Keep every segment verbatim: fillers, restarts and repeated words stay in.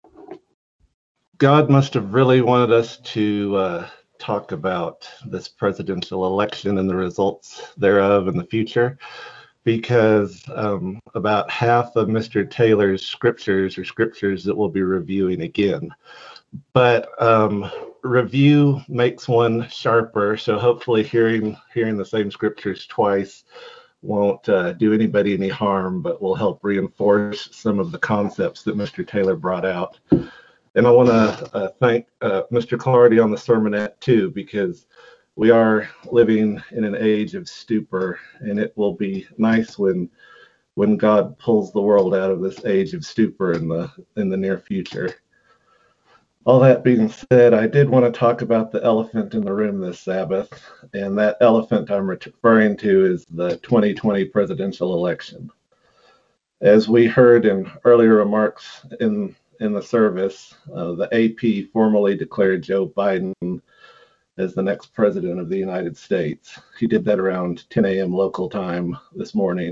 God must have really wanted us to uh, talk about this presidential election and the results thereof in the future, because um, about half of Mister Taylor's scriptures are scriptures that we'll be reviewing again. But um, review makes one sharper, so hopefully hearing hearing the same scriptures twice won't uh, do anybody any harm, but will help reinforce some of the concepts that Mister Taylor brought out. And I want to uh, thank uh, Mister Clardy on the sermonette too, because we are living in an age of stupor, and it will be nice when when God pulls the world out of this age of stupor in the in the near future. All that being said, I did want to talk about the elephant in the room this Sabbath, and that elephant I'm referring to is the twenty twenty presidential election. As we heard in earlier remarks in in the service, uh, the A P formally declared Joe Biden as the next president of the United States. He did that around ten a.m. local time this morning.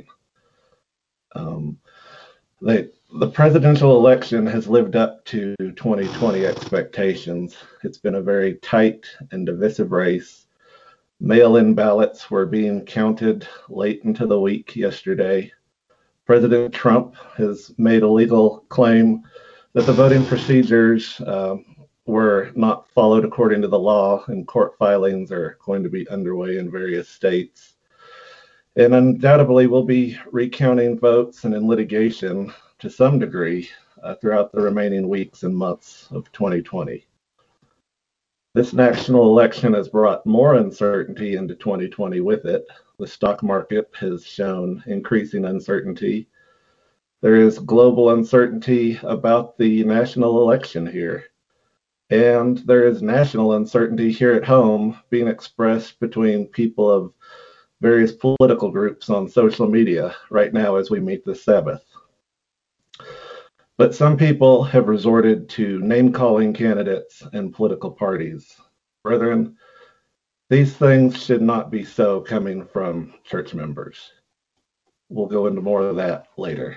Um, they, the presidential election has lived up to twenty twenty expectations. It's been a very tight and divisive race. Mail-in ballots were being counted late into the week yesterday. President Trump has made a legal claim that the voting procedures um, were not followed according to the law, and court filings are going to be underway in various states. And undoubtedly, we'll be recounting votes and in litigation to some degree uh, throughout the remaining weeks and months of twenty twenty. This national election has brought more uncertainty into twenty twenty with it. The stock market has shown increasing uncertainty. There is global uncertainty about the national election here. And there is national uncertainty here at home being expressed between people of various political groups on social media right now as we meet this Sabbath. But some people have resorted to name-calling candidates and political parties. Brethren, these things should not be so coming from church members. We'll go into more of that later.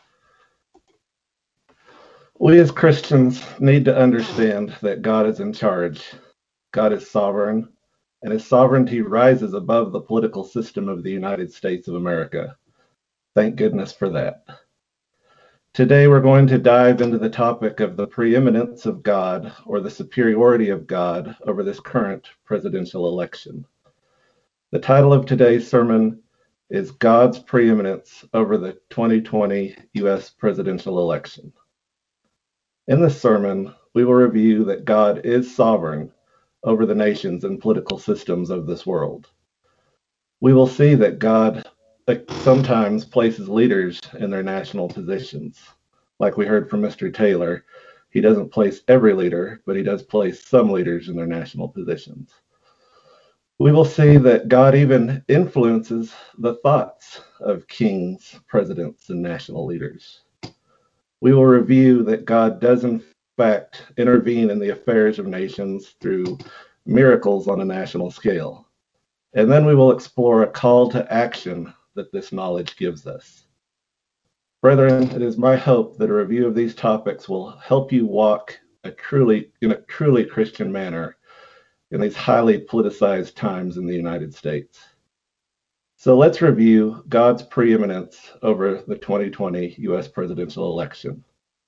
We as Christians need to understand that God is in charge. God is sovereign, and his sovereignty rises above the political system of the United States of America. Thank goodness for that. Today we're going to dive into the topic of the preeminence of God, or the superiority of God, over this current presidential election. The title of today's sermon is God's Preeminence over the twenty twenty U S presidential election. In this sermon, we will review that God is sovereign over the nations and political systems of this world. We will see that God sometimes places leaders in their national positions. Like we heard from Mister Taylor, he doesn't place every leader, but he does place some leaders in their national positions. We will see that God even influences the thoughts of kings, presidents, and national leaders. We will review that God does in fact intervene in the affairs of nations through miracles on a national scale. And then we will explore a call to action that this knowledge gives us. Brethren, it is my hope that a review of these topics will help you walk a truly, in a truly Christian manner in these highly politicized times in the United States. So let's review God's preeminence over the twenty twenty U S presidential election.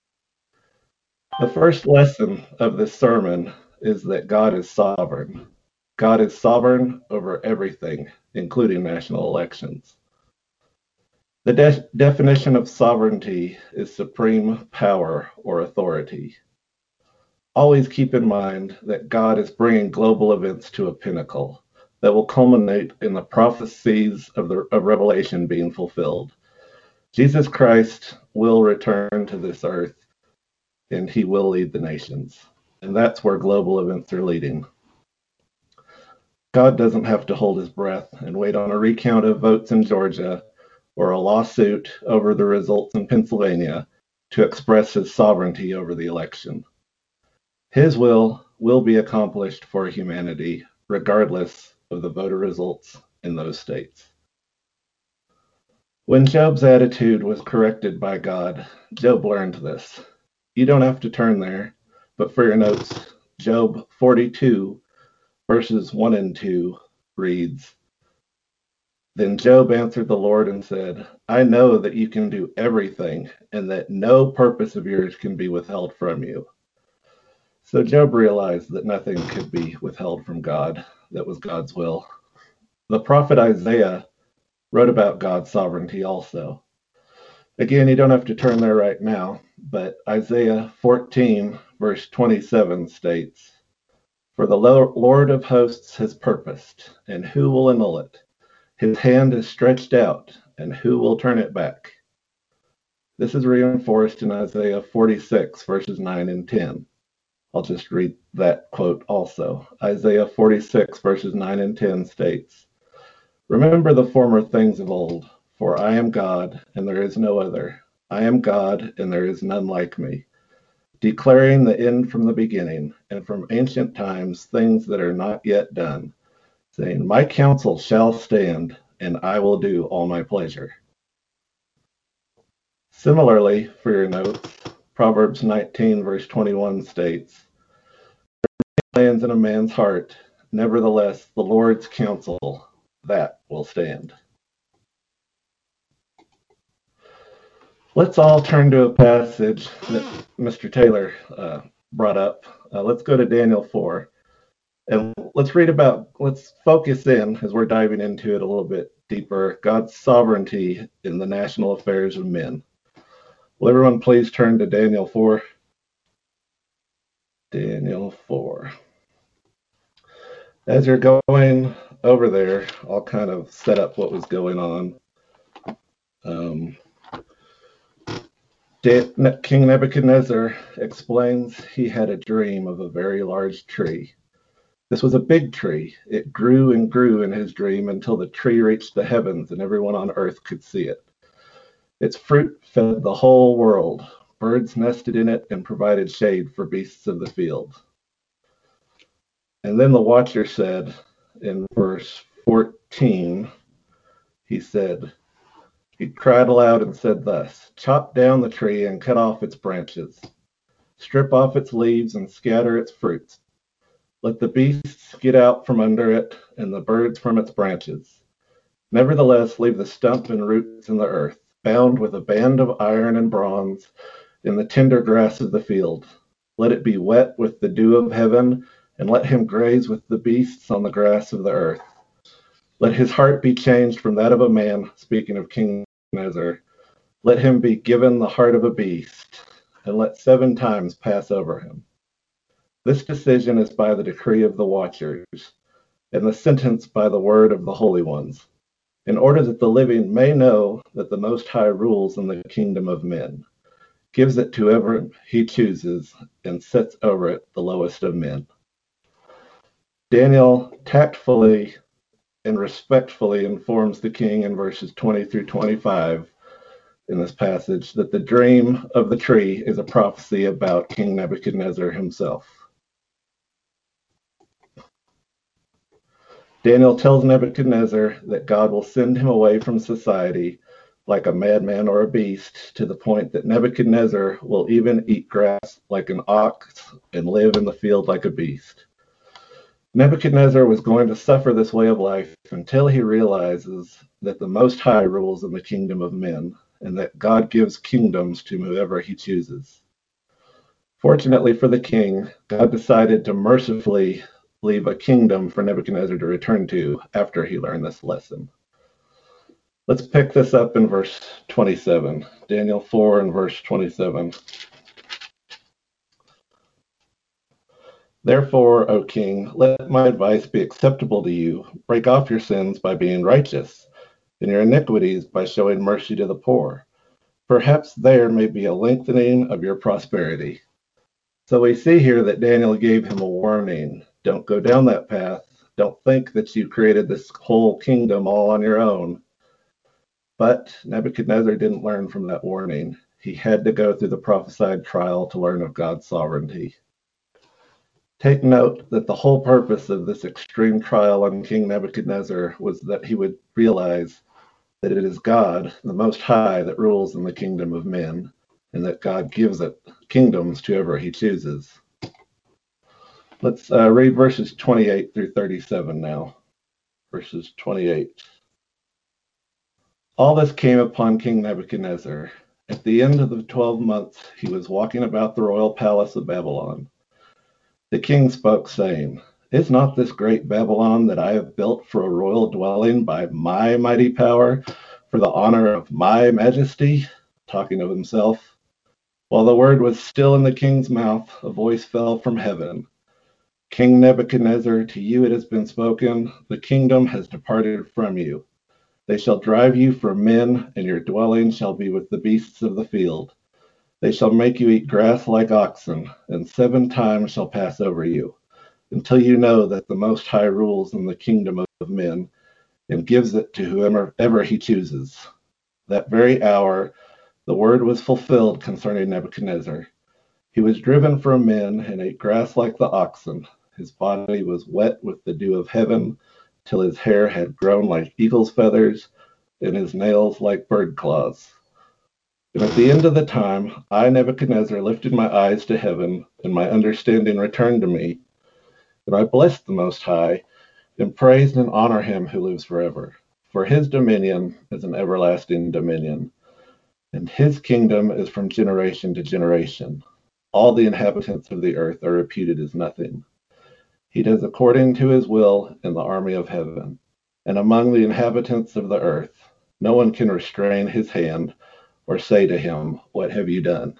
The first lesson of this sermon is that God is sovereign. God is sovereign over everything, including national elections. The de- definition of sovereignty is supreme power or authority. Always keep in mind that God is bringing global events to a pinnacle that will culminate in the prophecies of the of Revelation being fulfilled. Jesus Christ will return to this earth, and he will lead the nations. And that's where global events are leading. God doesn't have to hold his breath and wait on a recount of votes in Georgia or a lawsuit over the results in Pennsylvania to express his sovereignty over the election. His will will be accomplished for humanity, regardless of the voter results in those states. When Job's attitude was corrected by God, Job learned this. You don't have to turn there, but for your notes, Job forty-two, verses one and two reads, Then Job answered the Lord and said, I know that you can do everything, and that no purpose of yours can be withheld from you. So Job realized that nothing could be withheld from God. That was God's will. The prophet Isaiah wrote about God's sovereignty also. Again, you don't have to turn there right now, but Isaiah fourteen, verse twenty-seven states, For the Lord of hosts has purposed, and who will annul it? His hand is stretched out, and who will turn it back? This is reinforced in Isaiah forty-six, verses nine and ten. I'll just read that quote also. Isaiah forty-six, verses nine and ten states, Remember the former things of old, for I am God, and there is no other. I am God, and there is none like me, declaring the end from the beginning, and from ancient times things that are not yet done, saying, My counsel shall stand, and I will do all my pleasure. Similarly, for your notes, Proverbs nineteen, verse twenty-one states, There lands in a man's heart, nevertheless the Lord's counsel, that will stand. Let's all turn to a passage that Mister Taylor uh, brought up. Uh, let's go to Daniel four. And let's read about, let's focus in, as we're diving into it a little bit deeper, God's sovereignty in the national affairs of men. Will everyone please turn to Daniel four? Daniel four. As you're going over there, I'll kind of set up what was going on. Um, King Nebuchadnezzar explains he had a dream of a very large tree. This was a big tree. It grew and grew in his dream until the tree reached the heavens and everyone on earth could see it. Its fruit fed the whole world. Birds nested in it and provided shade for beasts of the field. And then the watcher said in verse fourteen, he said, He cried aloud and said thus, Chop down the tree and cut off its branches. Strip off its leaves and scatter its fruits. Let the beasts get out from under it, and the birds from its branches. Nevertheless, leave the stump and roots in the earth, bound with a band of iron and bronze in the tender grass of the field. Let it be wet with the dew of heaven, and let him graze with the beasts on the grass of the earth. Let his heart be changed from that of a man, speaking of King Nebuchadnezzar. Let him be given the heart of a beast, and let seven times pass over him. This decision is by the decree of the watchers, and the sentence by the word of the holy ones, in order that the living may know that the Most High rules in the kingdom of men, gives it to whoever he chooses, and sets over it the lowest of men. Daniel tactfully and respectfully informs the king in verses twenty through twenty-five in this passage that the dream of the tree is a prophecy about King Nebuchadnezzar himself. Daniel tells Nebuchadnezzar that God will send him away from society like a madman or a beast, to the point that Nebuchadnezzar will even eat grass like an ox and live in the field like a beast. Nebuchadnezzar was going to suffer this way of life until he realizes that the Most High rules in the kingdom of men, and that God gives kingdoms to whoever he chooses. Fortunately for the king, God decided to mercifully leave a kingdom for Nebuchadnezzar to return to after he learned this lesson. Let's pick this up in verse twenty-seven. Daniel four and verse twenty-seven. Therefore, O king, let my advice be acceptable to you. Break off your sins by being righteous, and your iniquities by showing mercy to the poor. Perhaps there may be a lengthening of your prosperity. So we see here that Daniel gave him a warning. Don't go down that path. Don't think that you created this whole kingdom all on your own. But Nebuchadnezzar didn't learn from that warning. He had to go through the prophesied trial to learn of God's sovereignty. Take note that the whole purpose of this extreme trial on King Nebuchadnezzar was that he would realize that it is God, the Most High, that rules in the kingdom of men, and that God gives it kingdoms to whoever he chooses. Let's uh, read verses twenty-eight through thirty-seven now. Verses twenty-eight. All this came upon King Nebuchadnezzar. At the end of the twelve months, he was walking about the royal palace of Babylon. The king spoke, saying, Is not this great Babylon that I have built for a royal dwelling by my mighty power, for the honor of my majesty? Talking of himself. While the word was still in the king's mouth, a voice fell from heaven. King Nebuchadnezzar, to you it has been spoken, the kingdom has departed from you. They shall drive you from men, and your dwelling shall be with the beasts of the field. They shall make you eat grass like oxen, and seven times shall pass over you, until you know that the Most High rules in the kingdom of men, and gives it to whomever he chooses. That very hour the word was fulfilled concerning Nebuchadnezzar. He was driven from men, and ate grass like the oxen. His body was wet with the dew of heaven, till his hair had grown like eagle's feathers, and his nails like bird claws. And at the end of the time, I, Nebuchadnezzar, lifted my eyes to heaven, and my understanding returned to me. And I blessed the Most High, and praised and honor him who lives forever. For his dominion is an everlasting dominion, and his kingdom is from generation to generation. All the inhabitants of the earth are reputed as nothing. He does according to his will in the army of heaven, and among the inhabitants of the earth. No one can restrain his hand, or say to him, What have you done?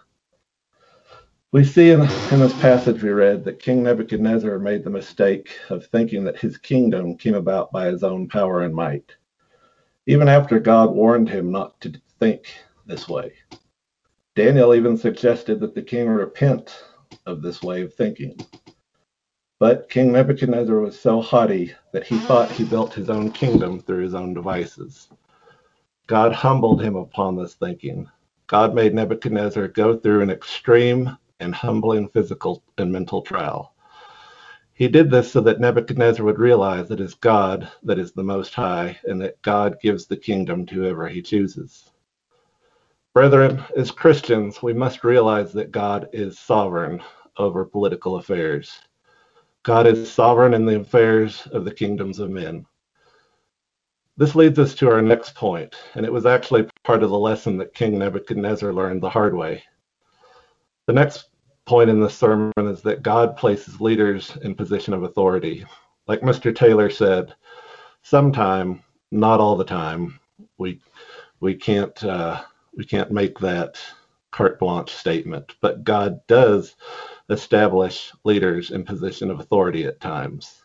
We see in, in this passage we read that King Nebuchadnezzar made the mistake of thinking that his kingdom came about by his own power and might, even after God warned him not to think this way. Daniel even suggested that the king repent of this way of thinking. But King Nebuchadnezzar was so haughty that he thought he built his own kingdom through his own devices. God humbled him upon this thinking. God made Nebuchadnezzar go through an extreme and humbling physical and mental trial. He did this so that Nebuchadnezzar would realize that it is God that is the Most High, and that God gives the kingdom to whoever he chooses. Brethren, as Christians, we must realize that God is sovereign over political affairs. God is sovereign in the affairs of the kingdoms of men. This leads us to our next point, and it was actually part of the lesson that King Nebuchadnezzar learned the hard way. The next point in this sermon is that God places leaders in position of authority. Like Mister Taylor said, sometime, not all the time, we we can't uh, we can't make that carte blanche statement, but God does establish leaders in position of authority at times.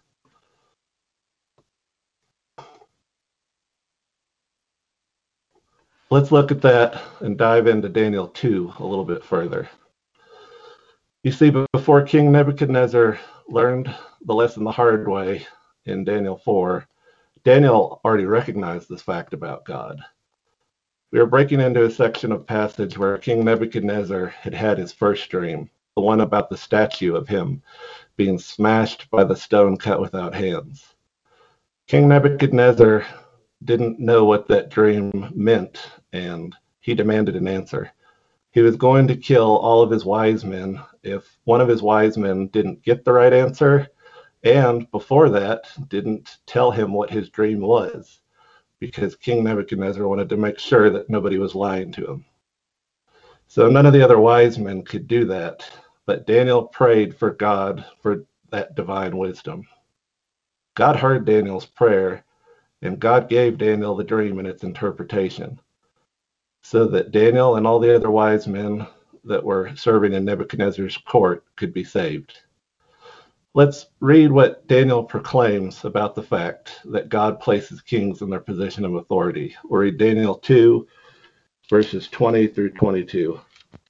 Let's look at that and dive into Daniel two a little bit further. You see, before King Nebuchadnezzar learned the lesson the hard way in Daniel four, Daniel already recognized this fact about God. We are breaking into a section of passage where King Nebuchadnezzar had had his first dream, the one about the statue of him being smashed by the stone cut without hands. King Nebuchadnezzar didn't know what that dream meant, and he demanded an answer. He was going to kill all of his wise men if one of his wise men didn't get the right answer, and before that, didn't tell him what his dream was, because King Nebuchadnezzar wanted to make sure that nobody was lying to him. So none of the other wise men could do that, but Daniel prayed for God for that divine wisdom. God heard Daniel's prayer, and God gave Daniel the dream and its interpretation, so that Daniel and all the other wise men that were serving in Nebuchadnezzar's court could be saved. Let's read what Daniel proclaims about the fact that God places kings in their position of authority. We'll read Daniel two, verses twenty through twenty-two.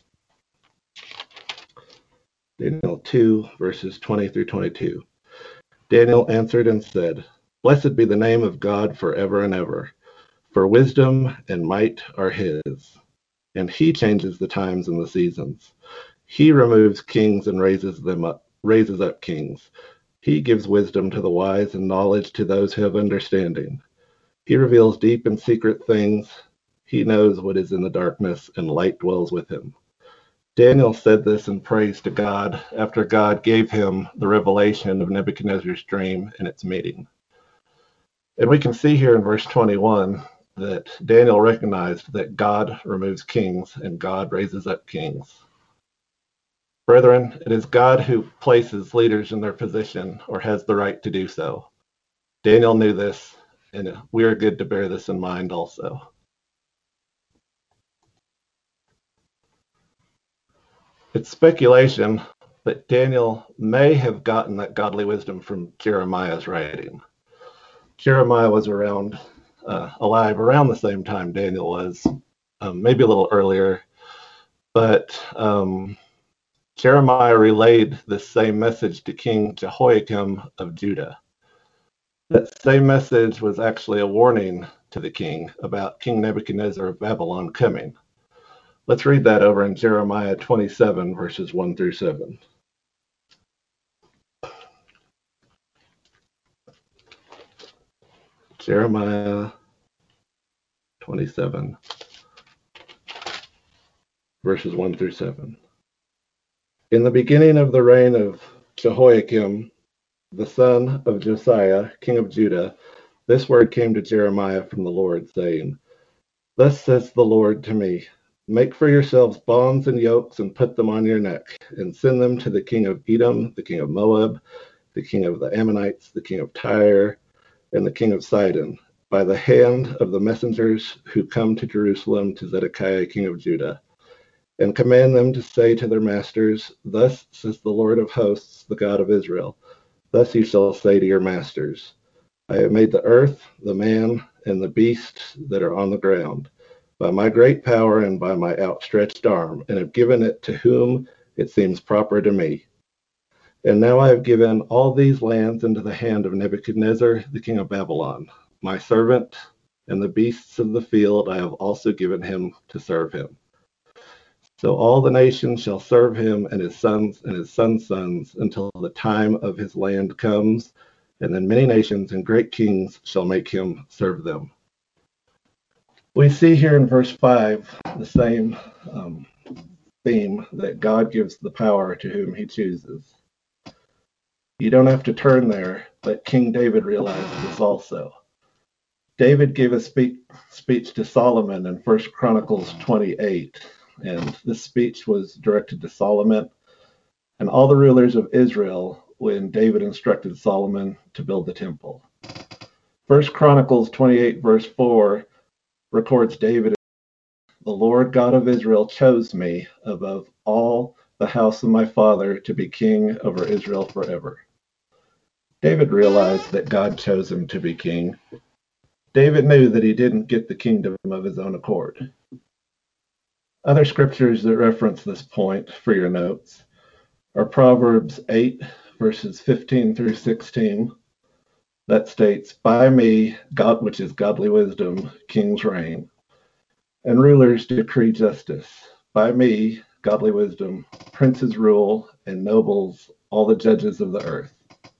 Daniel two, verses twenty through twenty-two. Daniel answered and said, Blessed be the name of God forever and ever, for wisdom and might are his, and he changes the times and the seasons. He removes kings and raises them up, raises up kings. He gives wisdom to the wise and knowledge to those who have understanding. He reveals deep and secret things. He knows what is in the darkness, and light dwells with him. Daniel said this in praise to God after God gave him the revelation of Nebuchadnezzar's dream and its meaning. And we can see here in verse twenty-one that Daniel recognized that God removes kings and God raises up kings. Brethren, it is God who places leaders in their position or has the right to do so. Daniel knew this, and we are good to bear this in mind also. It's speculation, but Daniel may have gotten that godly wisdom from Jeremiah's writing. Jeremiah was around, uh, alive around the same time Daniel was, um, maybe a little earlier, but um, Jeremiah relayed this same message to King Jehoiakim of Judah. That same message was actually a warning to the king about King Nebuchadnezzar of Babylon coming. Let's read that over in Jeremiah twenty-seven, verses one through seven. Jeremiah twenty-seven, verses one through seven. In the beginning of the reign of Jehoiakim, the son of Josiah, king of Judah, this word came to Jeremiah from the Lord, saying, Thus says the Lord to me, Make for yourselves bonds and yokes and put them on your neck, and send them to the king of Edom, the king of Moab, the king of the Ammonites, the king of Tyre, and the king of Sidon, by the hand of the messengers who come to Jerusalem to Zedekiah, king of Judah, and command them to say to their masters, Thus says the Lord of hosts, the God of Israel, Thus you shall say to your masters, I have made the earth, the man, and the beast that are on the ground, by my great power and by my outstretched arm, and have given it to whom it seems proper to me. And now I have given all these lands into the hand of Nebuchadnezzar, the king of Babylon, my servant, and the beasts of the field I have also given him to serve him. So all the nations shall serve him and his sons and his sons' sons until the time of his land comes, and then many nations and great kings shall make him serve them. We see here in verse five the same um, theme that God gives the power to whom he chooses. You don't have to turn there, but King David realized this also. David gave a speak, speech to Solomon in First Chronicles twenty-eight, and this speech was directed to Solomon and all the rulers of Israel when David instructed Solomon to build the temple. First Chronicles twenty-eight, verse four, records David, the Lord God of Israel chose me above all the house of my father to be king over Israel forever. David realized that God chose him to be king. David knew that he didn't get the kingdom of his own accord. Other scriptures that reference this point for your notes are Proverbs eight, verses fifteen through sixteen. That states, By me, God, which is godly wisdom, kings reign, and rulers decree justice. By me, godly wisdom, princes rule, and nobles, all the judges of the earth.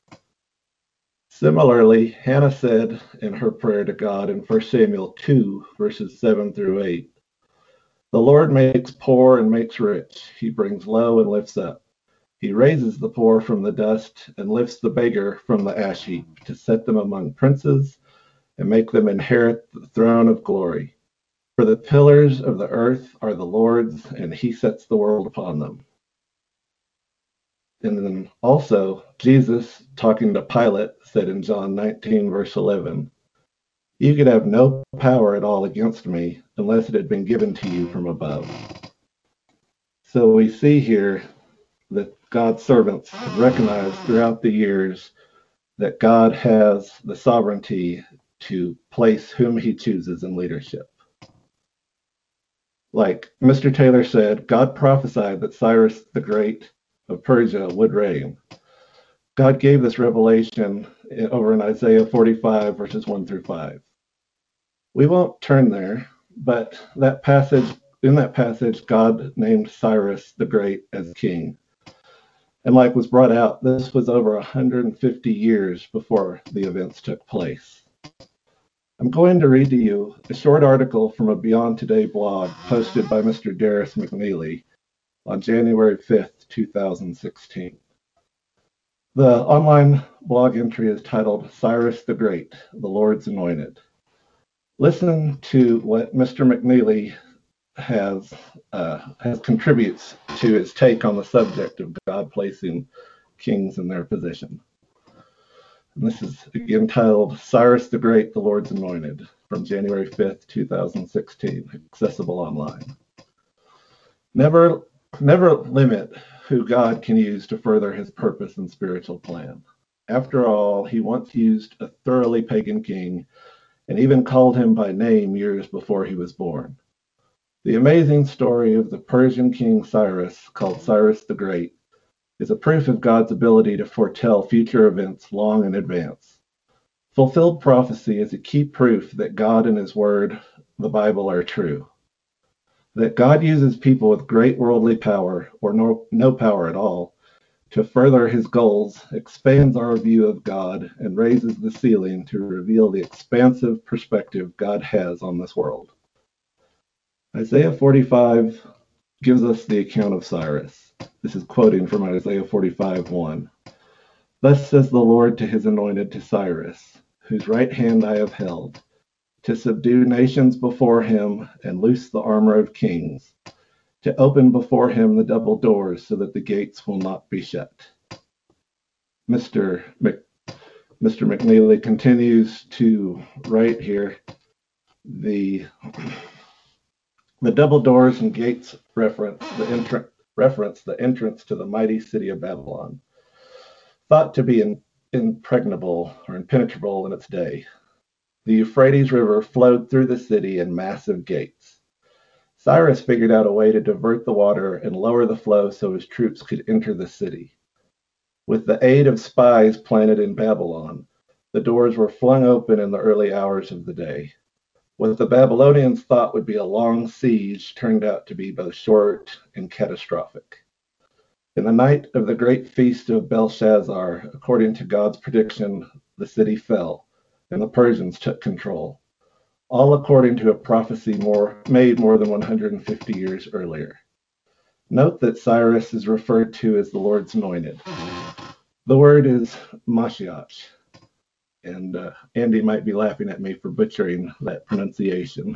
Similarly, Hannah said in her prayer to God in First Samuel two, verses seven through eight, The Lord makes poor and makes rich. He brings low and lifts up. He raises the poor from the dust and lifts the beggar from the ash heap to set them among princes and make them inherit the throne of glory. For the pillars of the earth are the Lord's, and he sets the world upon them. And then also, Jesus, talking to Pilate, said in John nineteen, verse eleven, You could have no power at all against me unless it had been given to you from above. So we see here that God's servants have recognized throughout the years that God has the sovereignty to place whom he chooses in leadership. Like Mister Taylor said, God prophesied that Cyrus the Great of Persia would reign. God gave this revelation over in Isaiah forty-five, verses one through five. We won't turn there, but that passage, in that passage, God named Cyrus the Great as king. And like was brought out, this was over one hundred fifty years before the events took place. I'm going to read to you a short article from a Beyond Today blog posted by Mister Darius McNeely on January fifth, two thousand sixteen. The online blog entry is titled Cyrus the Great, the Lord's Anointed. Listen to what Mister McNeely has, uh, has contributes to his take on the subject of God placing kings in their position. And this is again titled Cyrus the Great, the Lord's Anointed, from January fifth, two thousand sixteen, accessible online. Never, never limit who God can use to further his purpose and spiritual plan. After all, he once used a thoroughly pagan king and even called him by name years before he was born. The amazing story of the Persian king Cyrus, called Cyrus the Great, is a proof of God's ability to foretell future events long in advance. Fulfilled prophecy is a key proof that God and his word, the Bible, are true. That God uses people with great worldly power, or no, no power at all, to further his goals, expands our view of God, and raises the ceiling to reveal the expansive perspective God has on this world. Isaiah forty-five gives us the account of Cyrus. This is quoting from Isaiah forty-five one. Thus says the Lord to his anointed, to Cyrus, whose right hand I have held, to subdue nations before him and loose the armor of kings, to open before him the double doors so that the gates will not be shut. Mister Mc, Mister McNeely continues to write here, the The double doors and gates reference the, entr- reference the entrance to the mighty city of Babylon, thought to be in, impregnable or impenetrable in its day. The Euphrates River flowed through the city in massive gates. Cyrus figured out a way to divert the water and lower the flow so his troops could enter the city. With the aid of spies planted in Babylon, the doors were flung open in the early hours of the day. What the Babylonians thought would be a long siege turned out to be both short and catastrophic. In the night of the great feast of Belshazzar, according to God's prediction, the city fell, and the Persians took control, all according to a prophecy more, made more than one hundred fifty years earlier. Note that Cyrus is referred to as the Lord's anointed. The word is Mashiach. And uh, Andy might be laughing at me for butchering that pronunciation,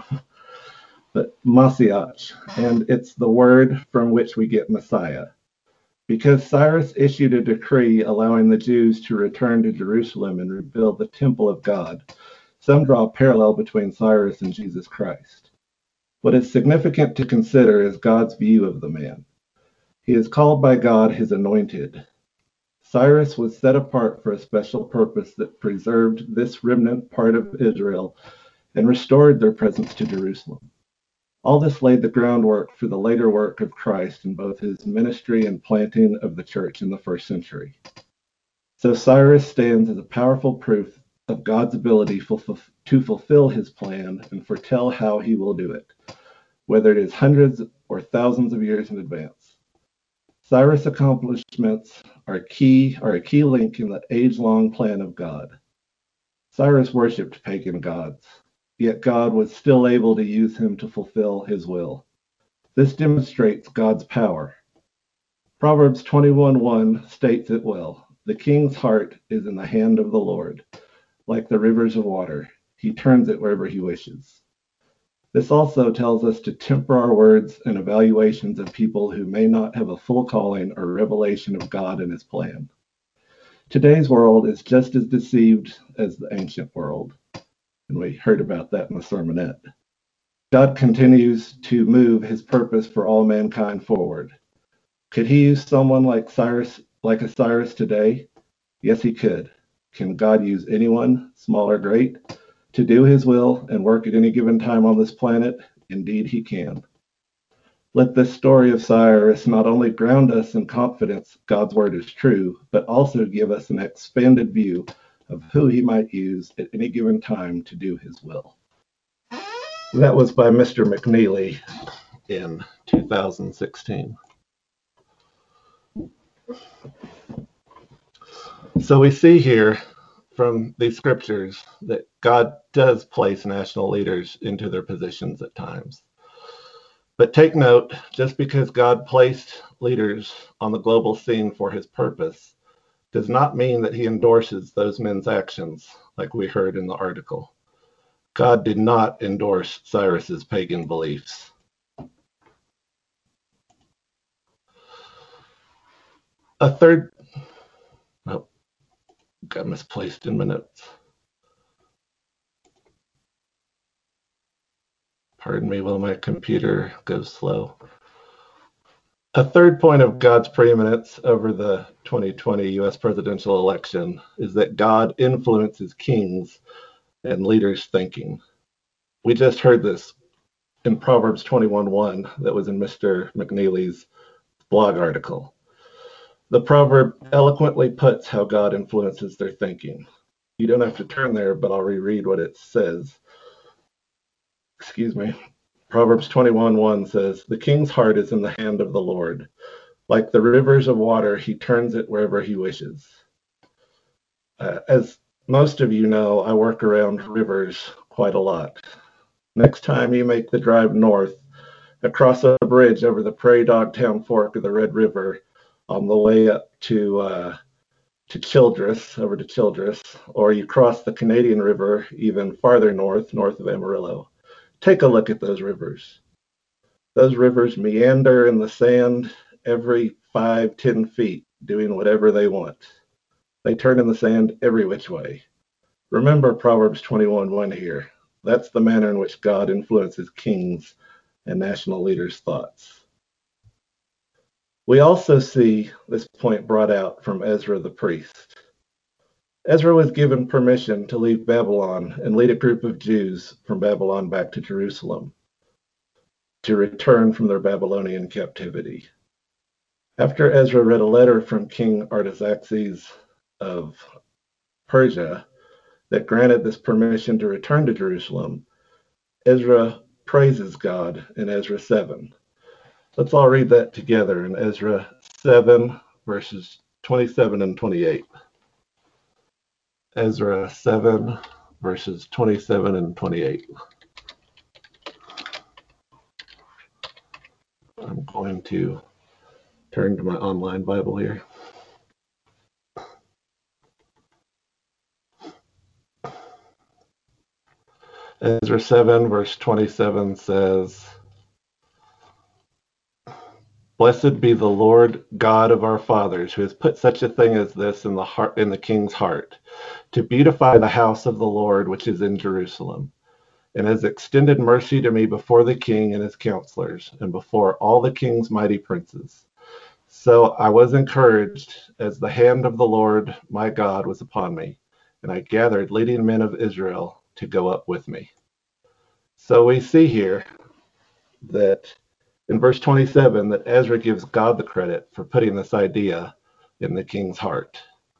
but Mashiach, and it's the word from which we get Messiah. Because Cyrus issued a decree allowing the Jews to return to Jerusalem and rebuild the temple of God, some draw a parallel between Cyrus and Jesus Christ. What is significant to consider is God's view of the man. He is called by God his anointed. Cyrus was set apart for a special purpose that preserved this remnant part of Israel and restored their presence to Jerusalem. All this laid the groundwork for the later work of Christ in both his ministry and planting of the church in the first century. So Cyrus stands as a powerful proof of God's ability to fulfill his plan and foretell how he will do it, whether it is hundreds or thousands of years in advance. Cyrus' accomplishments are key are a key link in the age-long plan of God. Cyrus worshipped pagan gods, yet God was still able to use him to fulfill his will. This demonstrates God's power. Proverbs twenty-one one states it well. The king's heart is in the hand of the Lord, like the rivers of water. He turns it wherever he wishes. This also tells us to temper our words and evaluations of people who may not have a full calling or revelation of God and his plan. Today's world is just as deceived as the ancient world, and we heard about that in the sermonette. God continues to move his purpose for all mankind forward. Could he use someone like Cyrus, like a Cyrus today? Yes, he could. Can God use anyone, small or great, to do his will and work at any given time on this planet? Indeed, he can. Let this story of Cyrus not only ground us in confidence God's word is true, but also give us an expanded view of who he might use at any given time to do his will. That was by Mister McNeely in two thousand sixteen. So we see here from these scriptures that God does place national leaders into their positions at times. But take note, just because God placed leaders on the global scene for his purpose does not mean that he endorses those men's actions, like we heard in the article. God did not endorse Cyrus's pagan beliefs. A third, oh, got misplaced in my notes. Pardon me while my computer goes slow. A third point of God's preeminence over the twenty twenty U S presidential election is that God influences kings and leaders' thinking. We just heard this in Proverbs twenty-one one that was in Mister McNeely's blog article. The proverb eloquently puts how God influences their thinking. You don't have to turn there, but I'll reread what it says. Excuse me. Proverbs twenty-one one says, "The king's heart is in the hand of the Lord. Like the rivers of water, he turns it wherever he wishes." Uh, as most of you know, I work around rivers quite a lot. Next time you make the drive north, across a bridge over the Prairie Dog Town Fork of the Red River, on the way up to uh, to Childress, over to Childress, or you cross the Canadian River even farther north, north of Amarillo, take a look at those rivers. Those rivers meander in the sand every five, ten feet, doing whatever they want. They turn in the sand every which way. Remember Proverbs twenty-one one here. That's the manner in which God influences kings and national leaders' thoughts. We also see this point brought out from Ezra the priest. Ezra was given permission to leave Babylon and lead a group of Jews from Babylon back to Jerusalem to return from their Babylonian captivity. After Ezra read a letter from King Artaxerxes of Persia that granted this permission to return to Jerusalem, Ezra praises God in Ezra seven. Let's all read that together in Ezra seven, verses twenty-seven and twenty-eight. Ezra seven, verses twenty-seven and twenty-eight. I'm going to turn to my online Bible here. Ezra seven, verse twenty-seven says, "Blessed be the Lord God of our fathers, who has put such a thing as this in the heart, in the king's heart, to beautify the house of the Lord which is in Jerusalem, and has extended mercy to me before the king and his counselors, and before all the king's mighty princes. So I was encouraged as the hand of the Lord my God was upon me, and I gathered leading men of Israel to go up with me." So we see here that in verse twenty-seven that Ezra gives God the credit for putting this idea in the king's heart.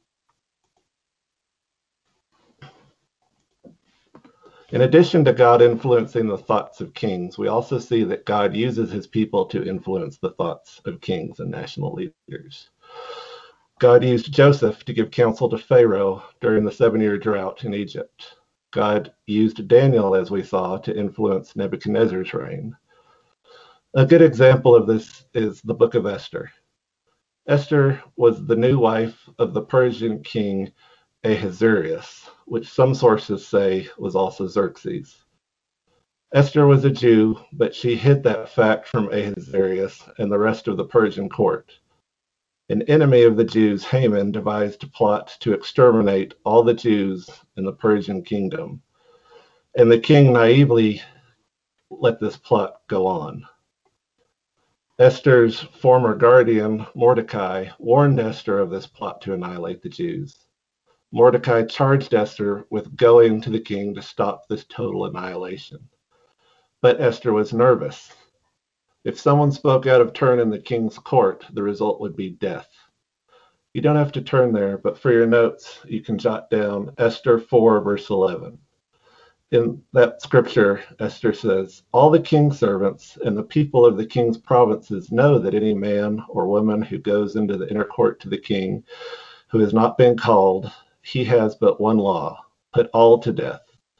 In addition to God influencing the thoughts of kings, we also see that God uses his people to influence the thoughts of kings and national leaders. God used Joseph to give counsel to Pharaoh during the seven-year drought in Egypt. God used Daniel, as we saw, to influence Nebuchadnezzar's reign. A good example of this is the book of Esther. Esther was the new wife of the Persian king Ahasuerus, which some sources say was also Xerxes. Esther was a Jew, but she hid that fact from Ahasuerus and the rest of the Persian court. An enemy of the Jews, Haman, devised a plot to exterminate all the Jews in the Persian kingdom, and the king naively let this plot go on. Esther's former guardian, Mordecai, warned Esther of this plot to annihilate the Jews. Mordecai charged Esther with going to the king to stop this total annihilation. But Esther was nervous. If someone spoke out of turn in the king's court, the result would be death. You don't have to turn there, but for your notes, you can jot down Esther four, verse eleven. In that scripture, Esther says, "All the king's servants and the people of the king's provinces know that any man or woman who goes into the inner court to the king, who has not been called, he has but one law, put all to death.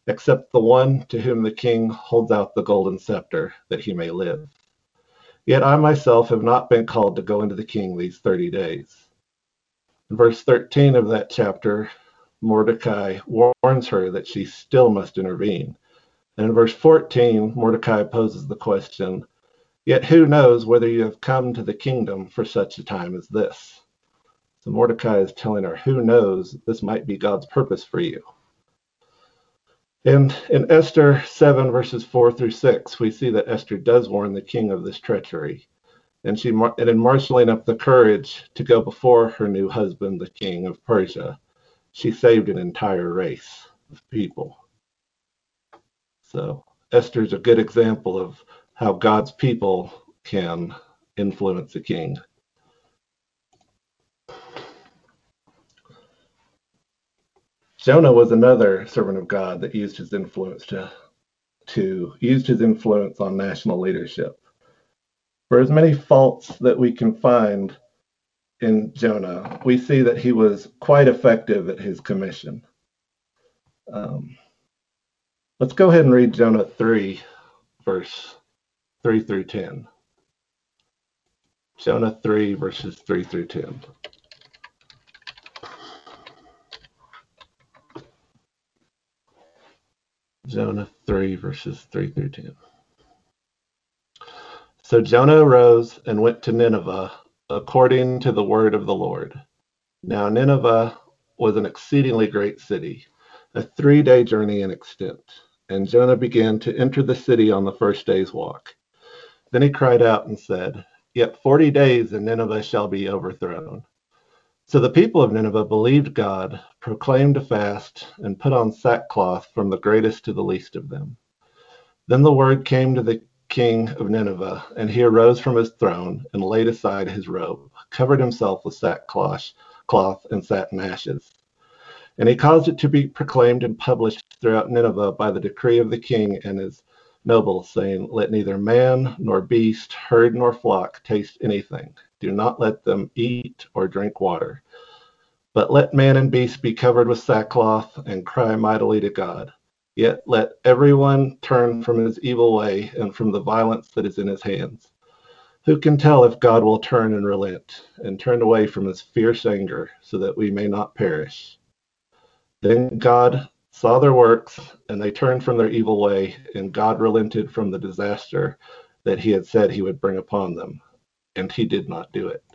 except the one to whom the king holds out the golden scepter, that he may live. Yet I myself have not been called to go into the king these thirty days. In verse thirteen of that chapter, Mordecai warns her that she still must intervene. And in verse fourteen, Mordecai poses the question, "Yet who knows whether you have come to the kingdom for such a time as this?" So Mordecai is telling her, who knows, this might be God's purpose for you. And in Esther seven, verses four through six, we see that Esther does warn the king of this treachery. And, she, and in marshaling up the courage to go before her new husband, the king of Persia, she saved an entire race of people. So Esther's a good example of how God's people can influence the king. Jonah was another servant of God that used his influence to, to used his influence on national leadership. For as many faults that we can find in Jonah, we see that he was quite effective at his commission. Um, let's go ahead and read Jonah three, verse three through ten. Jonah three, verses three through ten. Jonah three, verses three through ten. So Jonah arose and went to Nineveh according to the word of the Lord. Now Nineveh was an exceedingly great city, a three-day journey in extent. And Jonah began to enter the city on the first day's walk. Then he cried out and said, "Yet forty days and Nineveh shall be overthrown." So the people of Nineveh believed God, proclaimed a fast, and put on sackcloth from the greatest to the least of them. Then the word came to the king of Nineveh, and he arose from his throne and laid aside his robe, covered himself with sackcloth, cloth, and sat in ashes. And he caused it to be proclaimed and published throughout Nineveh by the decree of the king and his nobles, saying, "Let neither man nor beast, herd nor flock taste anything. Do not let them eat or drink water. But let man and beast be covered with sackcloth and cry mightily to God. Yet let everyone turn from his evil way and from the violence that is in his hands. Who can tell if God will turn and relent and turn away from his fierce anger so that we may not perish?" Then God saw their works, and they turned from their evil way, and God relented from the disaster that he had said he would bring upon them, and he did not do it.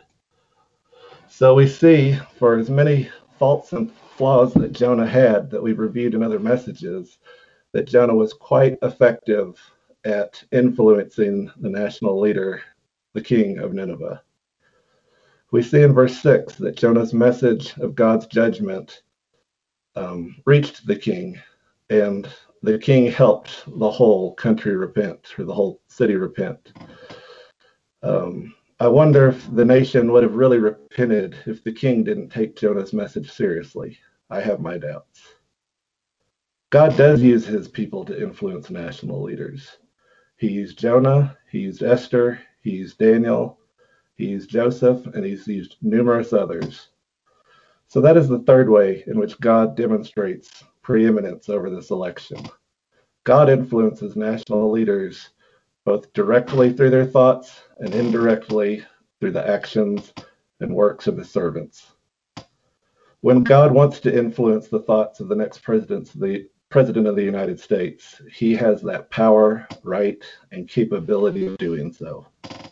So we see, for as many faults and flaws that Jonah had that we've reviewed in other messages, that Jonah was quite effective at influencing the national leader, the king of Nineveh. We see in verse six that Jonah's message of God's judgment um, reached the king, and the king helped the whole country repent, or the whole city repent. Um, I wonder if the nation would have really repented if the king didn't take Jonah's message seriously. I have my doubts. God does use his people to influence national leaders. He used Jonah, he used Esther, he used Daniel, he used Joseph, and he's used numerous others. So that is the third way in which God demonstrates preeminence over this election. God influences national leaders both directly through their thoughts and indirectly through the actions and works of his servants. When God wants to influence the thoughts of the next president of the, president of the United States, he has that power, right, and capability of doing so.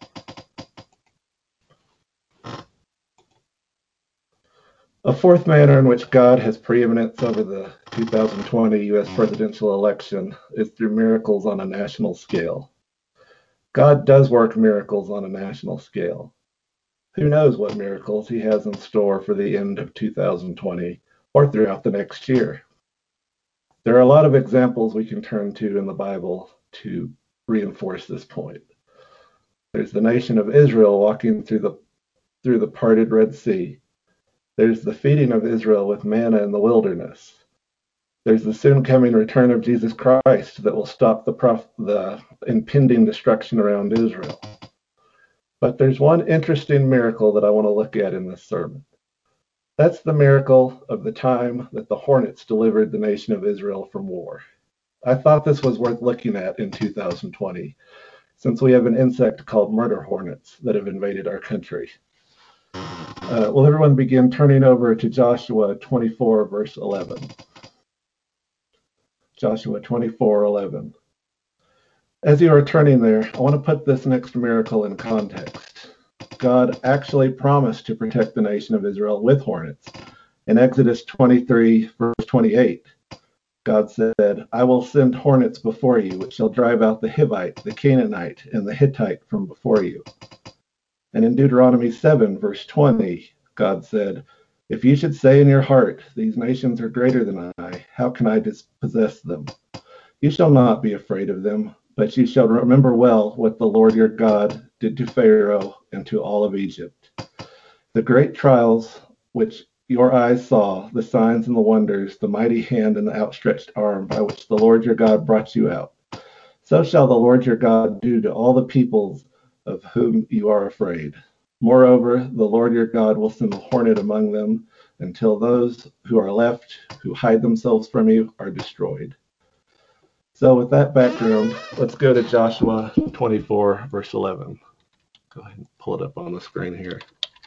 A fourth manner in which God has preeminence over the two thousand twenty U S presidential election is through miracles on a national scale. God does work miracles on a national scale. Who knows what miracles he has in store for the end of two thousand twenty or throughout the next year. There are a lot of examples we can turn to in the Bible to reinforce this point. There's the nation of Israel walking through the through the parted Red Sea. There's the feeding of Israel with manna in the wilderness. There's the soon coming return of Jesus Christ that will stop the, prof- the impending destruction around Israel. But there's one interesting miracle that I want to look at in this sermon. That's the miracle of the time that the hornets delivered the nation of Israel from war. I thought this was worth looking at in two thousand twenty, since we have an insect called murder hornets that have invaded our country. Uh, will everyone begin turning over to Joshua twenty-four, verse eleven? Joshua twenty-four, eleven. As you are turning there, I want to put this next miracle in context. God actually promised to protect the nation of Israel with hornets. In Exodus twenty-three, verse twenty-eight, God said, I will send hornets before you, which shall drive out the Hivite, the Canaanite, and the Hittite from before you. And in Deuteronomy seven, verse twenty, God said, if you should say in your heart, these nations are greater than I, how can I dispossess them? You shall not be afraid of them, but you shall remember well what the Lord your God did to Pharaoh and to all of Egypt. The great trials which your eyes saw, the signs and the wonders, the mighty hand and the outstretched arm by which the Lord your God brought you out. So shall the Lord your God do to all the peoples of whom you are afraid. Moreover, the Lord your God will send a hornet among them until those who are left, who hide themselves from you, are destroyed. So with that background, let's go to Joshua twenty-four, verse eleven. Go ahead and pull it up on the screen here.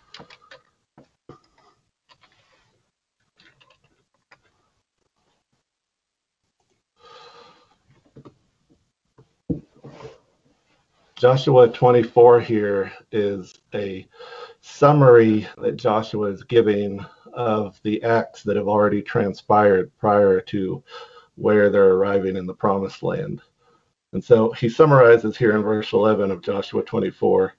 Joshua twenty-four here is a summary that Joshua is giving of the acts that have already transpired prior to where they're arriving in the promised land. And so he summarizes here in verse eleven of Joshua twenty-four.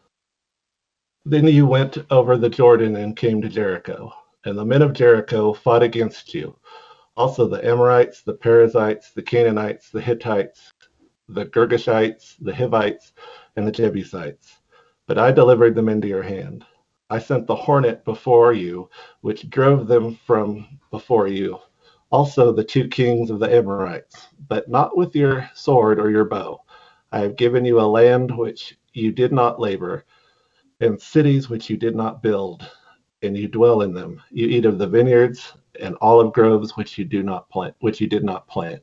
Then you went over the Jordan and came to Jericho, and the men of Jericho fought against you. Also the Amorites, the Perizzites, the Canaanites, the Hittites, the Girgashites, the Hivites, and the Jebusites. But I delivered them into your hand. I sent the hornet before you, which drove them from before you. Also the two kings of the Amorites, but not with your sword or your bow. I have given you a land which you did not labor, and cities which you did not build, and you dwell in them. You eat of the vineyards and olive groves which you do not plant, which you did not plant.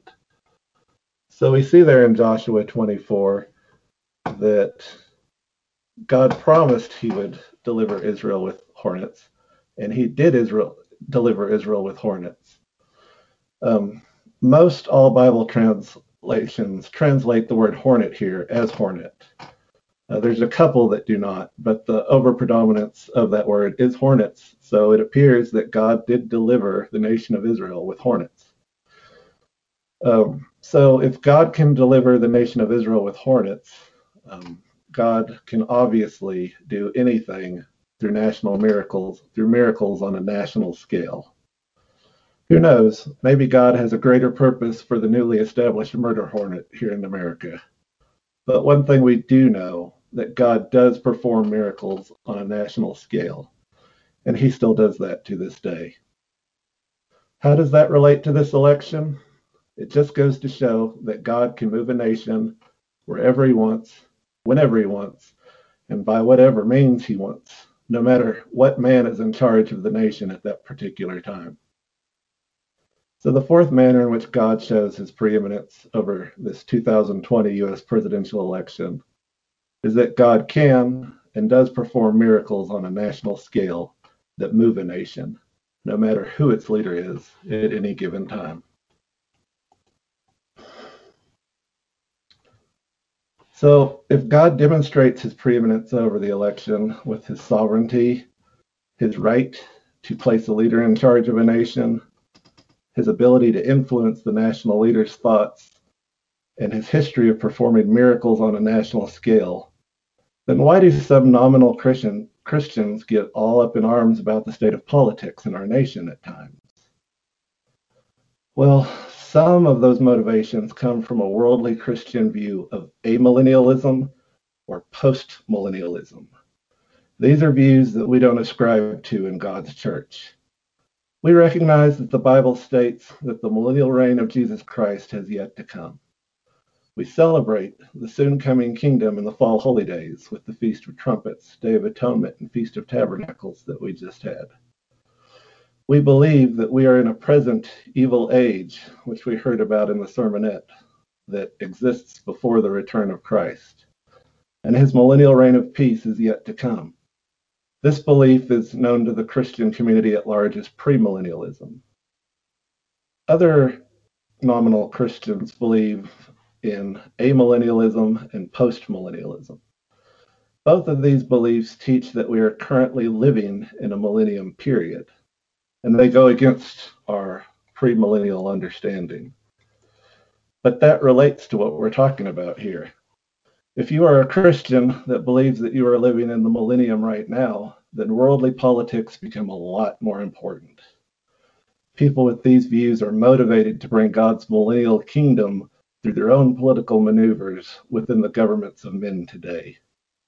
So we see there in Joshua twenty-four that God promised he would deliver Israel with hornets, and he did Israel deliver Israel with hornets. Um, most all Bible translations translate the word hornet here as hornet. Uh, there's a couple that do not, but the overpredominance of that word is hornets. So it appears that God did deliver the nation of Israel with hornets. Um, so if God can deliver the nation of Israel with hornets, um, God can obviously do anything through national miracles, through miracles on a national scale. Who knows? Maybe God has a greater purpose for the newly established murder hornet here in America. But one thing we do know, that God does perform miracles on a national scale, and he still does that to this day. How does that relate to this election? It just goes to show that God can move a nation wherever he wants, whenever he wants, and by whatever means he wants, no matter what man is in charge of the nation at that particular time. So the fourth manner in which God shows his preeminence over this two thousand twenty U S presidential election is that God can and does perform miracles on a national scale that move a nation, no matter who its leader is at any given time. So if God demonstrates his preeminence over the election with his sovereignty, his right to place a leader in charge of a nation, his ability to influence the national leader's thoughts, and his history of performing miracles on a national scale, then why do some nominal Christian, Christians get all up in arms about the state of politics in our nation at times? Well, some of those motivations come from a worldly Christian view of amillennialism or post-millennialism. These are views that we don't ascribe to in God's church. We recognize that the Bible states that the millennial reign of Jesus Christ has yet to come. We celebrate the soon coming kingdom in the fall holy days with the Feast of Trumpets, Day of Atonement, and Feast of Tabernacles that we just had. We believe that we are in a present evil age, which we heard about in the sermonette, that exists before the return of Christ, and his millennial reign of peace is yet to come. This belief is known to the Christian community at large as premillennialism. Other nominal Christians believe in amillennialism and postmillennialism. Both of these beliefs teach that we are currently living in a millennium period, and they go against our premillennial understanding. But that relates to what we're talking about here. If you are a Christian that believes that you are living in the millennium right now, then worldly politics become a lot more important. People with these views are motivated to bring God's millennial kingdom through their own political maneuvers within the governments of men today.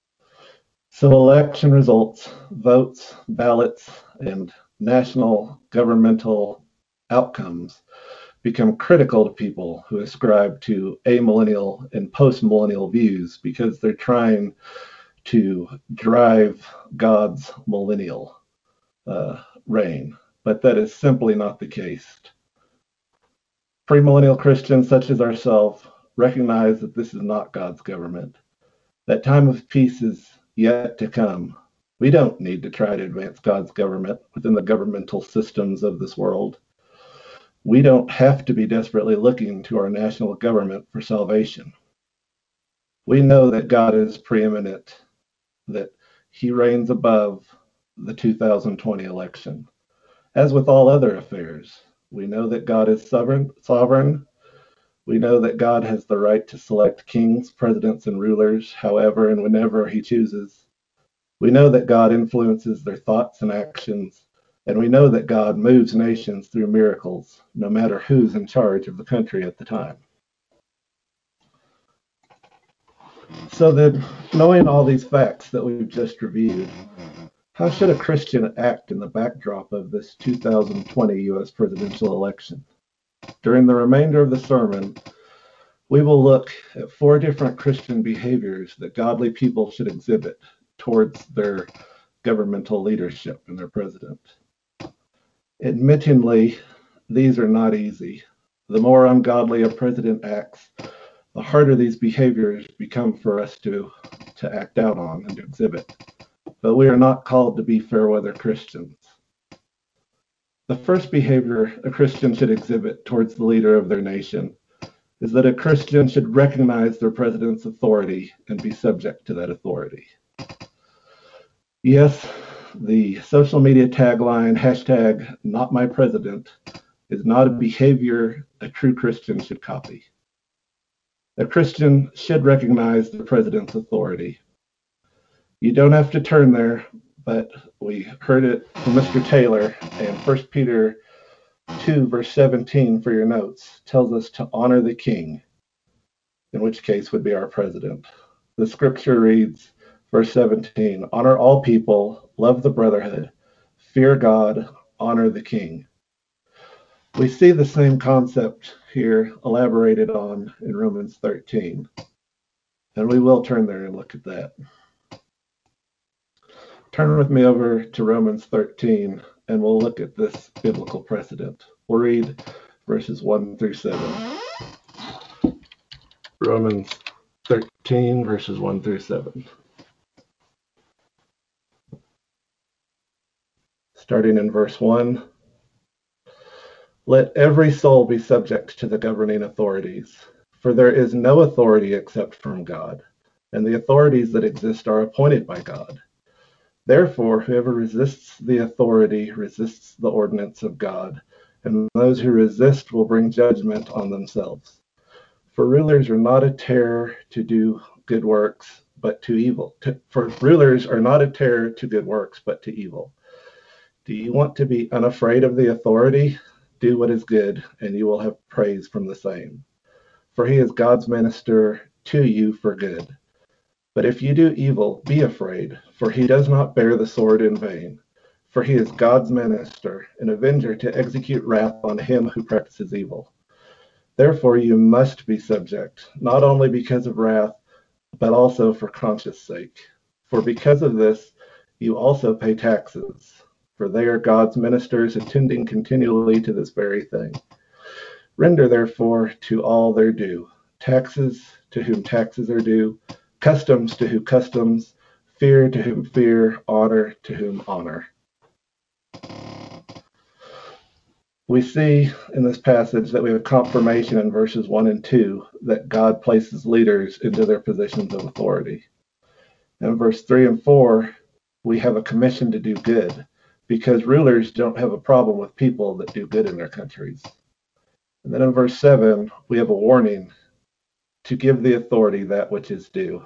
So election results, votes, ballots, and national governmental outcomes become critical to people who ascribe to amillennial and postmillennial views because they're trying to drive God's millennial uh, reign. But that is simply not the case. Premillennial Christians such as ourselves recognize that this is not God's government. That time of peace is yet to come. We don't need to try to advance God's government within the governmental systems of this world. We don't have to be desperately looking to our national government for salvation. We know that God is preeminent, that he reigns above the two thousand twenty election. As with all other affairs, we know that God is sovereign, sovereign. We know that God has the right to select kings, presidents, and rulers however and whenever he chooses. We know that God influences their thoughts and actions, and we know that God moves nations through miracles, no matter who's in charge of the country at the time. So then, knowing all these facts that we've just reviewed, how should a Christian act in the backdrop of this two thousand twenty U S presidential election? During the remainder of the sermon, we will look at four different Christian behaviors that godly people should exhibit towards their governmental leadership and their president. Admittingly, these are not easy. The more ungodly a president acts, the harder these behaviors become for us to, to act out on and to exhibit. But we are not called to be fair weather Christians. The first behavior a Christian should exhibit towards the leader of their nation is that a Christian should recognize their president's authority and be subject to that authority. Yes, the social media tagline, hashtag not my president, is not a behavior a true Christian should copy. A Christian should recognize the president's authority. You don't have to turn there, but we heard it from Mister Taylor, and First Peter two, verse seventeen for your notes tells us to honor the king, in which case would be our president. The scripture reads, verse seventeen, honor all people, love the brotherhood, fear God, honor the king. We see the same concept here elaborated on in Romans thirteen, and we will turn there and look at that. Turn with me over to Romans thirteen, and we'll look at this biblical precedent. We'll read verses one through seven. Romans thirteen, verses one through seven. Starting in verse one. Let every soul be subject to the governing authorities, for there is no authority except from God, and the authorities that exist are appointed by God. Therefore, whoever resists the authority resists the ordinance of God, and those who resist will bring judgment on themselves. For rulers are not a terror to do good works, but to evil. To, for rulers are not a terror to good works, but to evil. Do you want to be unafraid of the authority? Do what is good, and you will have praise from the same. For he is God's minister to you for good. But if you do evil, be afraid, for he does not bear the sword in vain. For he is God's minister, an avenger to execute wrath on him who practices evil. Therefore you must be subject, not only because of wrath, but also for conscience sake. For because of this, you also pay taxes. for they are God's ministers, attending continually to this very thing. Render therefore to all their due, taxes to whom taxes are due, customs to whom customs, fear to whom fear, honor to whom honor. We see in this passage that we have confirmation in verses one and two that God places leaders into their positions of authority. In verse three and four, we have a commission to do good, because rulers don't have a problem with people that do good in their countries. And then in verse seven, we have a warning to give the authority that which is due.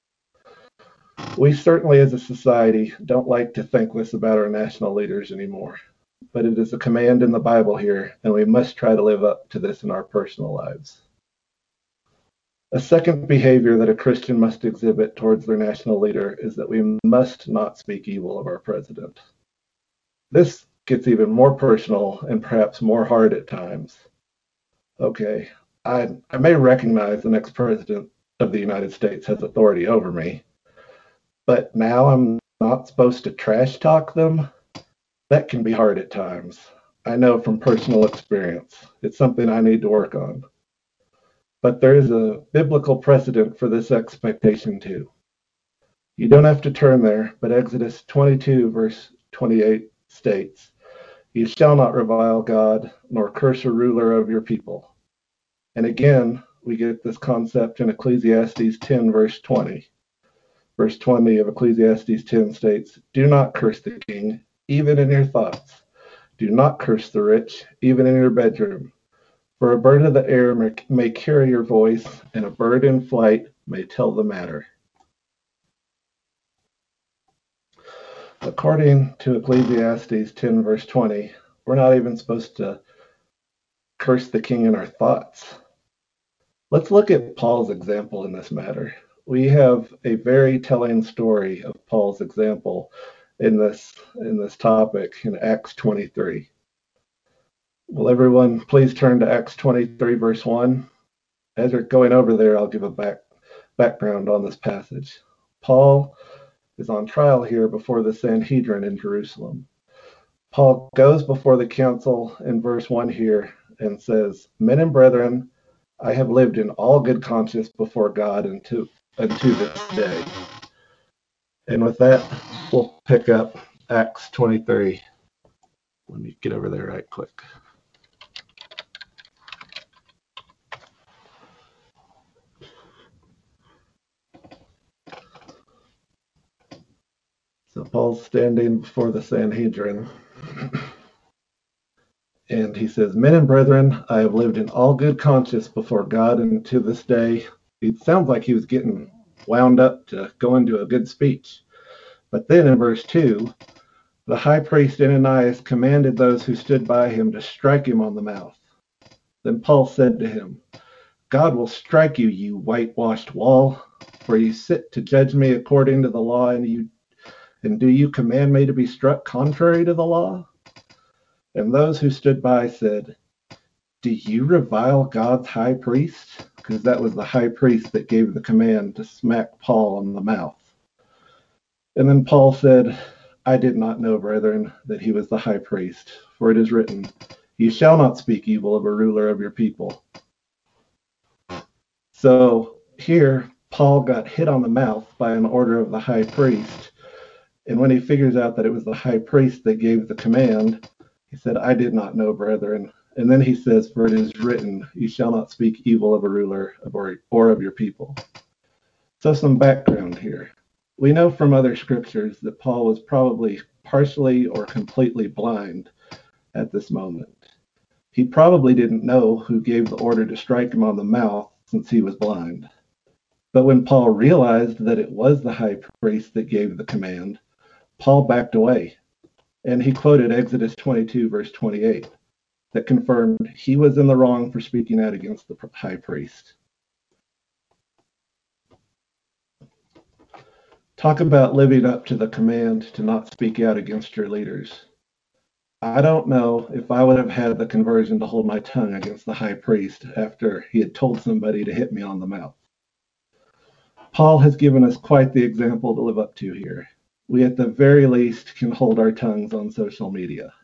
We certainly as a society don't like to think this about our national leaders anymore, but it is a command in the Bible here, and we must try to live up to this in our personal lives. A second behavior that a Christian must exhibit towards their national leader is that we must not speak evil of our president. This gets even more personal and perhaps more hard at times. Okay, I, I may recognize the next president of the United States has authority over me, but now I'm not supposed to trash talk them? That can be hard at times. I know from personal experience. It's something I need to work on. But there is a biblical precedent for this expectation too. You don't have to turn there, but Exodus twenty-two verse twenty-eight states, "You shall not revile God, nor curse a ruler of your people." And again, we get this concept in Ecclesiastes ten verse twenty. Verse twenty of Ecclesiastes ten states, "Do not curse the king, even in your thoughts. Do not curse the rich, even in your bedroom. For a bird of the air may, may carry your voice, and a bird in flight may tell the matter." According to Ecclesiastes ten verse twenty, we're not even supposed to curse the king in our thoughts. Let's look at Paul's example in this matter. We have a very telling story of Paul's example in this in this topic in Acts twenty-three. Will everyone please turn to Acts twenty-three verse one? As we're going over there, I'll give a back background on this passage. Paul is on trial here before the Sanhedrin in Jerusalem. Paul goes before the council in verse one here and says, "Men and brethren, I have lived in all good conscience before God unto, unto this day." And with that, we'll pick up Acts twenty-three. Let me get over there right quick. So Paul's standing before the Sanhedrin, and he says, "Men and brethren, I have lived in all good conscience before God, and to this day." It sounds like he was getting wound up to go into a good speech. But then in verse two, the high priest Ananias commanded those who stood by him to strike him on the mouth. Then Paul said to him, "God will strike you, you whitewashed wall, for you sit to judge me according to the law, and you And do you command me to be struck contrary to the law?" And those who stood by said, "Do you revile God's high priest?" Because that was the high priest that gave the command to smack Paul on the mouth. And then Paul said, "I did not know, brethren, that he was the high priest, for it is written, you shall not speak evil of a ruler of your people." So here, Paul got hit on the mouth by an order of the high priest. And when he figures out that it was the high priest that gave the command, he said, "I did not know, brethren." And then he says, "For it is written, you shall not speak evil of a ruler or, or of your people." So some background here. We know from other scriptures that Paul was probably partially or completely blind at this moment. He probably didn't know who gave the order to strike him on the mouth since he was blind. But when Paul realized that it was the high priest that gave the command, Paul backed away, and he quoted Exodus twenty-two, verse twenty-eight, that confirmed he was in the wrong for speaking out against the high priest. Talk about living up to the command to not speak out against your leaders. I don't know if I would have had the conversion to hold my tongue against the high priest after he had told somebody to hit me on the mouth. Paul has given us quite the example to live up to here. we at the very least can hold our tongues on social media.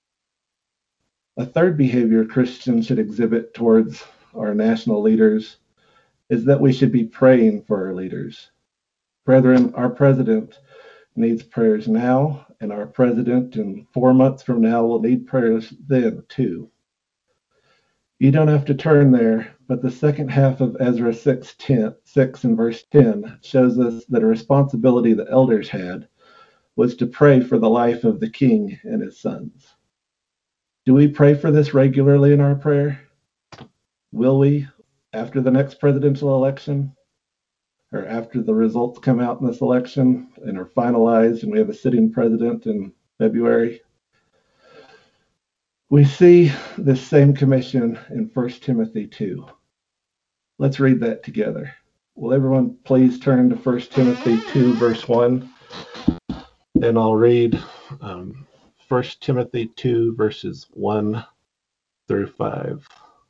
A third behavior Christians should exhibit towards our national leaders is that we should be praying for our leaders. Brethren, our president needs prayers now, and our president in four months from now will need prayers then too. You don't have to turn there, but the second half of Ezra six, ten, six and verse ten shows us that a responsibility the elders had was to pray for the life of the king and his sons. Do we pray for this regularly in our prayer? Will we, after the next presidential election, or after the results come out in this election and are finalized and we have a sitting president in February? We see this same commission in First Timothy two. Let's read that together. Will everyone please turn to First Timothy two, verse one? And I'll read um, First Timothy two, verses one through five.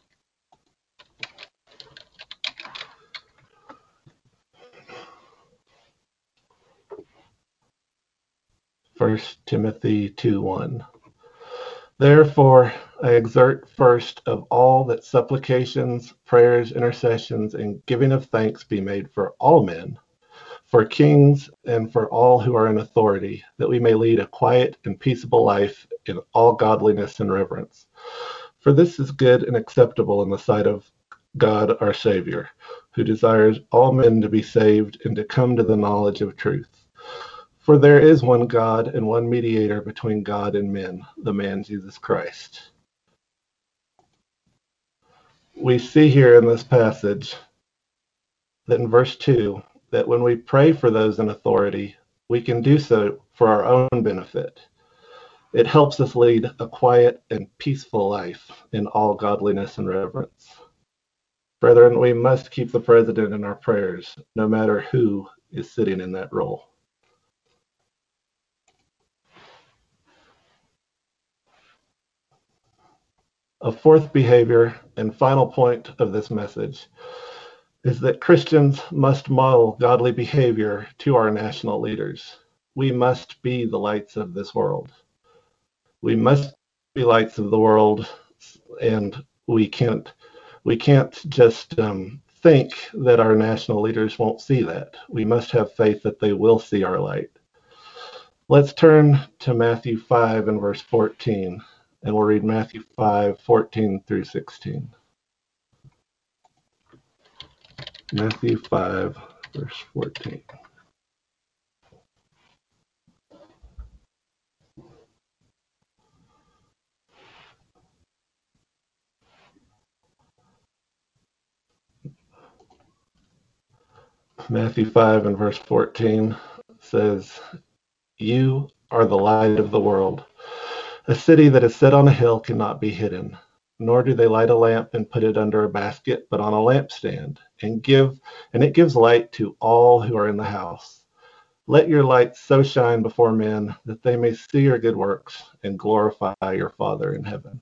First Timothy two, one. Therefore, I exhort first of all that supplications, prayers, intercessions, and giving of thanks be made for all men, for kings, and for all who are in authority, that we may lead a quiet and peaceable life in all godliness and reverence. For this is good and acceptable in the sight of God our Savior, who desires all men to be saved and to come to the knowledge of truth. For there is one God and one mediator between God and men, the man Jesus Christ. We see here in this passage that in verse two, that when we pray for those in authority, we can do so for our own benefit. It helps us lead a quiet and peaceful life in all godliness and reverence. Brethren, we must keep the president in our prayers, no matter who is sitting in that role. A fourth behavior and final point of this message is that Christians must model godly behavior to our national leaders. We must be the lights of this world. We must be lights of the world, and we can't we can't just um, think that our national leaders won't see that. We must have faith that they will see our light. Let's turn to Matthew five and verse fourteen. And we'll read Matthew five, fourteen through sixteen. Matthew five, verse fourteen. Matthew five and verse fourteen says, "You are the light of the world. A city that is set on a hill cannot be hidden, nor do they light a lamp and put it under a basket, but on a lampstand, and give and it gives light to all who are in the house. Let your light so shine before men that they may see your good works and glorify your Father in heaven."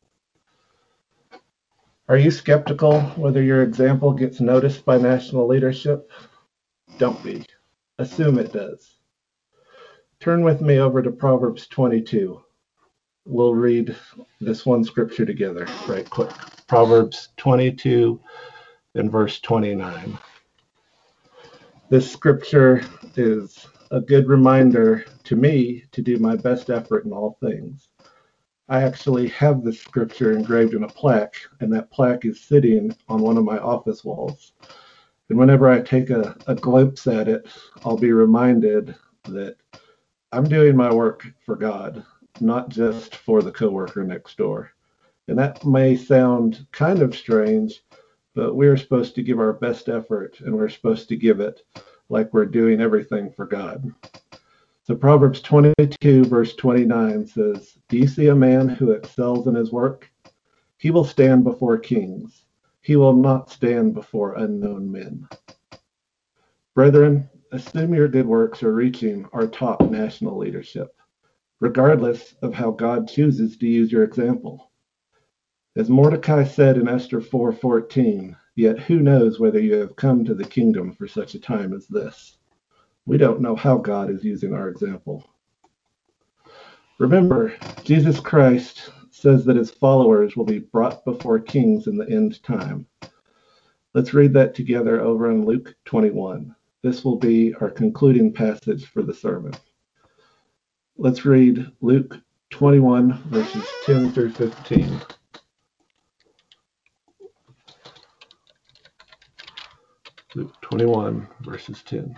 Are you skeptical whether your example gets noticed by national leadership? Don't be. Assume it does. Turn with me over to Proverbs twenty-two. We'll read this one scripture together right quick. Proverbs twenty-two and verse twenty-nine. This scripture is a good reminder to me to do my best effort in all things. I actually have this scripture engraved in a plaque, and that plaque is sitting on one of my office walls. And whenever I take a, a glimpse at it, I'll be reminded that I'm doing my work for God, not just for the coworker next door. And that may sound kind of strange, but we're supposed to give our best effort, and we're supposed to give it like we're doing everything for God. So Proverbs twenty-two, verse twenty-nine says, "Do you see a man who excels in his work? He will stand before kings. He will not stand before unknown men." Brethren, assume your good works are reaching our top national leadership, regardless of how God chooses to use your example. As Mordecai said in Esther four fourteen, "Yet who knows whether you have come to the kingdom for such a time as this?" We don't know how God is using our example. Remember, Jesus Christ says that his followers will be brought before kings in the end time. Let's read that together over in Luke twenty-one. This will be our concluding passage for the sermon. Let's read Luke twenty-one, verses ten through fifteen. Luke twenty-one, verses ten.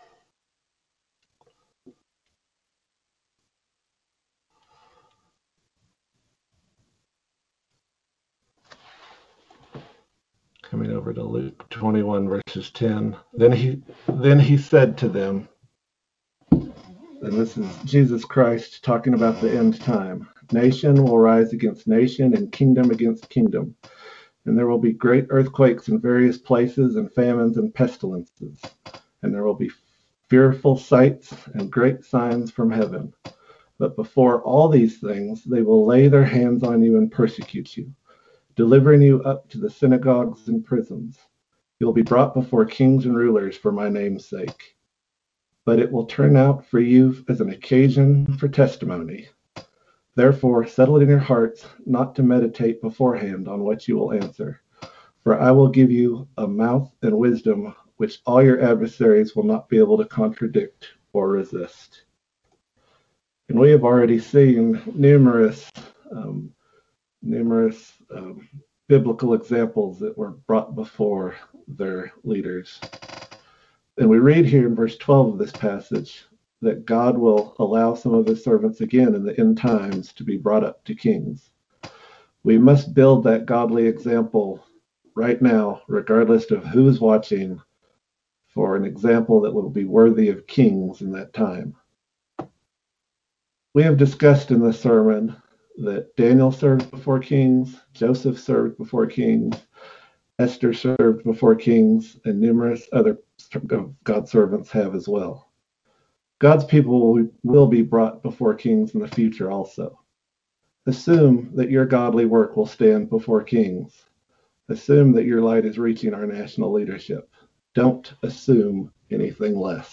Coming over to Luke twenty-one, verses ten. Then he, then he said to them, and this is Jesus Christ talking about the end time, nation will rise against nation and kingdom against kingdom, and there will be great earthquakes in various places and famines and pestilences, and there will be fearful sights and great signs from heaven. But before all these things, they will lay their hands on you and persecute you, delivering you up to the synagogues and prisons. You will be brought before kings and rulers for my name's sake. But it will turn out for you as an occasion for testimony. Therefore, settle it in your hearts not to meditate beforehand on what you will answer. For I will give you a mouth and wisdom which all your adversaries will not be able to contradict or resist. And we have already seen numerous um, numerous um, biblical examples that were brought before their leaders. And we read here in verse twelve of this passage that God will allow some of his servants again in the end times to be brought up to kings. We must build that godly example right now, regardless of who is watching, for an example that will be worthy of kings in that time. We have discussed in this sermon that Daniel served before kings, Joseph served before kings, Esther served before kings, and numerous other God servants have as well. God's people will, will be brought before kings in the future also. Assume that your godly work will stand before kings. Assume that your light is reaching our national leadership. Don't assume anything less.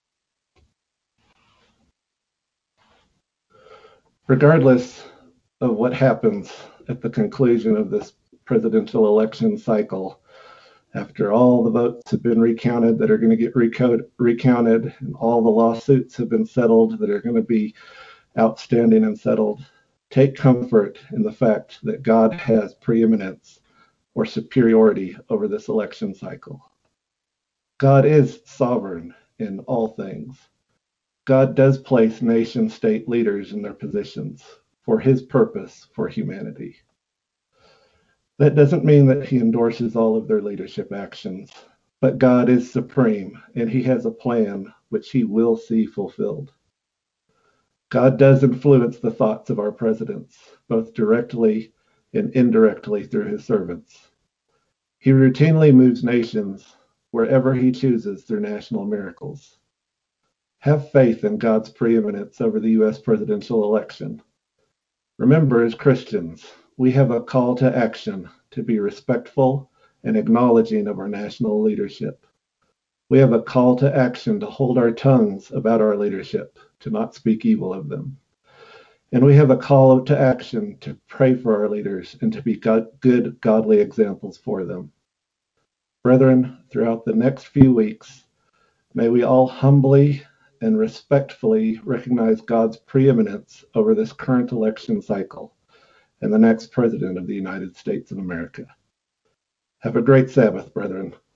Regardless of what happens at the conclusion of this presidential election cycle, after all the votes have been recounted that are going to get recode, recounted, and all the lawsuits have been settled that are going to be outstanding and settled, take comfort in the fact that God has preeminence or superiority over this election cycle. God is sovereign in all things. God does place nation-state leaders in their positions for his purpose for humanity. That doesn't mean that he endorses all of their leadership actions, but God is supreme and he has a plan which he will see fulfilled. God does influence the thoughts of our presidents, both directly and indirectly through his servants. He routinely moves nations wherever he chooses through national miracles. Have faith in God's preeminence over the U S presidential election. Remember, as Christians, we have a call to action to be respectful and acknowledging of our national leadership. We have a call to action to hold our tongues about our leadership, to not speak evil of them. And we have a call to action to pray for our leaders and to be God, good, godly examples for them. Brethren, throughout the next few weeks, may we all humbly and respectfully recognize God's preeminence over this current election cycle and the next president of the United States of America. Have a great Sabbath, brethren.